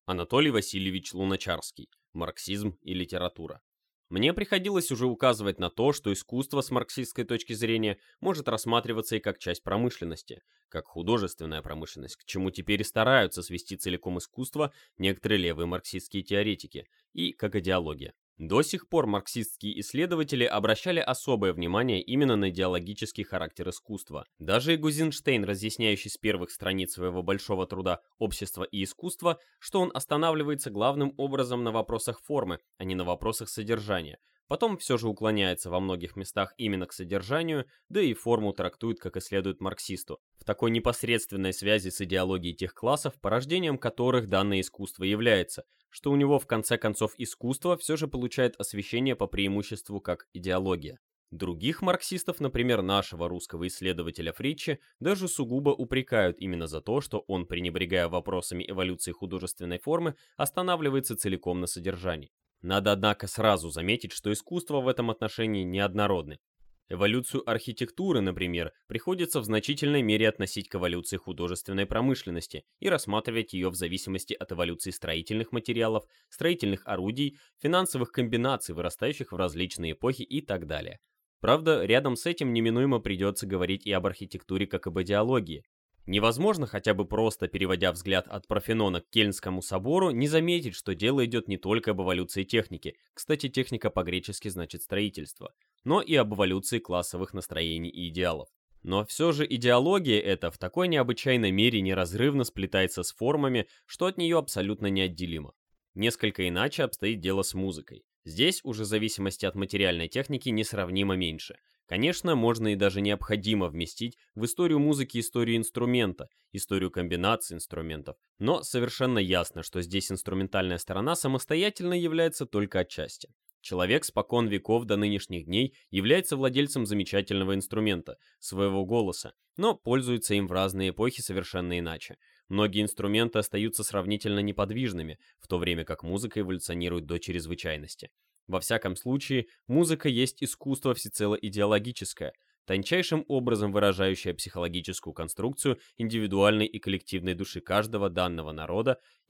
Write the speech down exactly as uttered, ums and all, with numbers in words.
Анатолий Васильевич Луначарский. Марксизм и литература. Мне приходилось уже указывать на то, что искусство с марксистской точки зрения может рассматриваться и как часть промышленности, как художественная промышленность, к чему теперь и стараются свести целиком искусство некоторые левые марксистские теоретики, и как идеология. До сих пор марксистские исследователи обращали особое внимание именно на идеологический характер искусства. Даже Гузенштейн, разъясняющий с первых страниц своего большого труда «Общество и искусство», что он останавливается главным образом на вопросах формы, а не на вопросах содержания. Потом все же уклоняется во многих местах именно к содержанию, да и форму трактует, как и следует марксисту. В такой непосредственной связи с идеологией тех классов, порождением которых данное искусство является, что у него в конце концов искусство все же получает освещение по преимуществу как идеология. Других марксистов, например, нашего русского исследователя Фриче, даже сугубо упрекают именно за то, что он, пренебрегая вопросами эволюции художественной формы, останавливается целиком на содержании. Надо, однако, сразу заметить, что искусство в этом отношении неоднородны. Эволюцию архитектуры, например, приходится в значительной мере относить к эволюции художественной промышленности и рассматривать ее в зависимости от эволюции строительных материалов, строительных орудий, финансовых комбинаций, вырастающих в различные эпохи и так далее. Правда, рядом с этим неминуемо придется говорить и об архитектуре как об идеологии. Невозможно, хотя бы просто переводя взгляд от Парфенона к Кельнскому собору, не заметить, что дело идет не только об эволюции техники, кстати, техника по-гречески значит строительство, но и об эволюции классовых настроений и идеалов. Но все же идеология эта в такой необычайной мере неразрывно сплетается с формами, что от нее абсолютно неотделимо. Несколько иначе обстоит дело с музыкой. Здесь уже зависимости от материальной техники несравнимо меньше. Конечно, можно и даже необходимо вместить в историю музыки историю инструмента, историю комбинаций инструментов, но совершенно ясно, что здесь инструментальная сторона самостоятельно является только отчасти. Человек спокон веков до нынешних дней является владельцем замечательного инструмента, своего голоса, но пользуется им в разные эпохи совершенно иначе. Многие инструменты остаются сравнительно неподвижными, в то время как музыка эволюционирует до чрезвычайности. Во всяком случае, музыка есть искусство всецело идеологическое, тончайшим образом выражающее психологическую конструкцию индивидуальной и коллективной души каждого данного народа